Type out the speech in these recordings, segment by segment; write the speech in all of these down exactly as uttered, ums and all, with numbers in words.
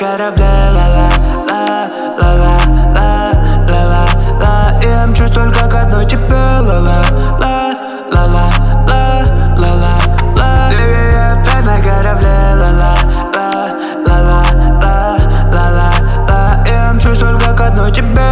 корабле, ла-ла-ла-ла-ла-ла-ла-ла. И я мчусь только к одной тебе, ла-ла-ла-ла-ла-ла-ла. Baby, я опять на корабле, ла-ла-ла-ла-ла-ла-ла. И я мчусь только к одной тебе,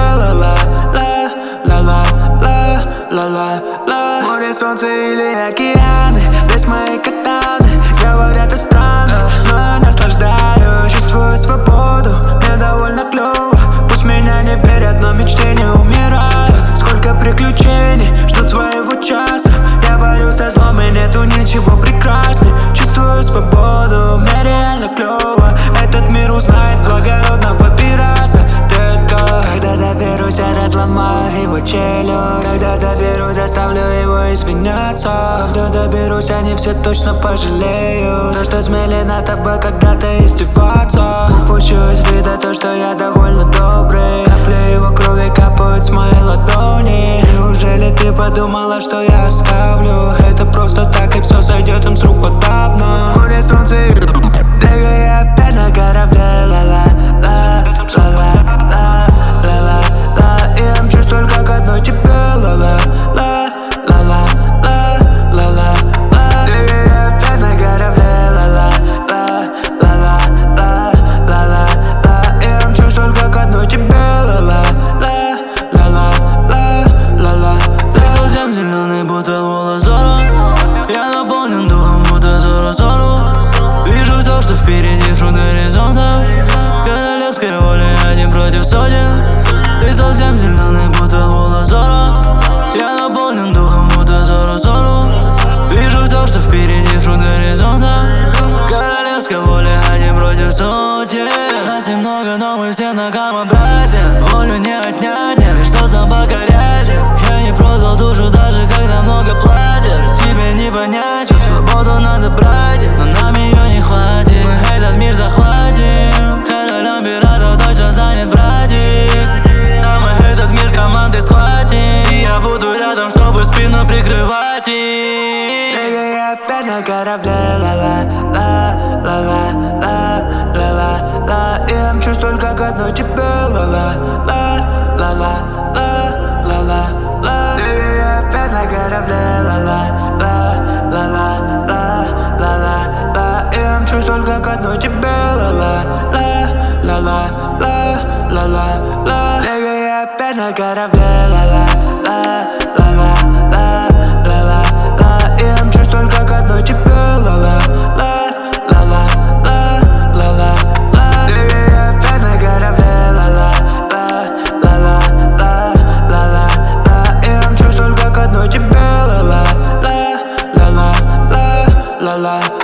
ла-ла-ла-ла-ла-ла-ла. Море, солнце или океаны, без моей катаны. Говорят, это странно, но я наслаждаюсь. Чувствую свободу, мне довольно клёво. Пусть меня не берет, но мечты не умирают. Сколько приключений ждут своего часа. Я борюсь со злом, и нету ничего прекрасней. Чувствую свободу, мне реально клёво. Этот мир узнает благородно попирата. Детка, когда доберусь, я разломаю его челюсть. Когда доберусь, заставлю его извиняться. Когда доберусь, они все точно пожалеют. То, что смели над тобой когда-то издеваться. Упущу из вида то, что я довольно добрый. Капли его крови капают с моей ладони. Неужели ты подумала, что я оставлю это просто так, и все сойдет им с рук подобно? Море, солнце, baby, я опять на корабле, ла-ла-ла-ла-ла-ла-ла. И я мчусь только к одной тебе, ла-ла-ла-ла-ла-ла-ла. Baby, я опять на корабле, ла-ла-ла-ла-ла-ла-ла. И я мчусь только к одной тебе, ла-ла-ла-ла-ла-ла. Ты совсем зеленый, будто волос Зорро. Я наполнен духом, будто Зорро-Зорро. Вижу все, что впереди, фронт горизонта. Королевская воля, один против сотен. Ты совсем зеленый, будто волос Зорро. Я наполнен духом, будто Зорро-Зорро. Вижу все, что впереди, фронт горизонта. Королевская воля, один против сотен. Нас немного, но мы все на братья. Волю не отнять, не лишь создан покорять. Я не продал душу, даже когда много платят. Тебе не понять, что свободу надо брать, но нам ее не хватит. Мы этот мир захватим. Королем пиратов точно станет братик. А мы этот мир командой схватим. И я буду рядом, чтобы спину прикрывать их. Baby, я опять на корабле, ла-ла-ла-ла-ла-ла-ла. И я мчусь только к одной тебе, ла-ла-ла-ла-ла-ла-ла. Baby, я опять на корабле, ла-ла-ла-ла-ла-ла-ла. И я мчусь только к одной тебе, ла-ла-ла-ла-ла-ла-ла. Baby, я опять на корабле, ла-ла-ла-ла-ла-ла-ла. И я мчусь только к одной тебе, ла-ла-ла-ла-ла-ла-ла. Baby, я опять на корабле, ла-ла-ла-ла-ла-ла-ла. И я мчусь только к одной тебе, ла-ла-ла-ла-ла-ла-ла.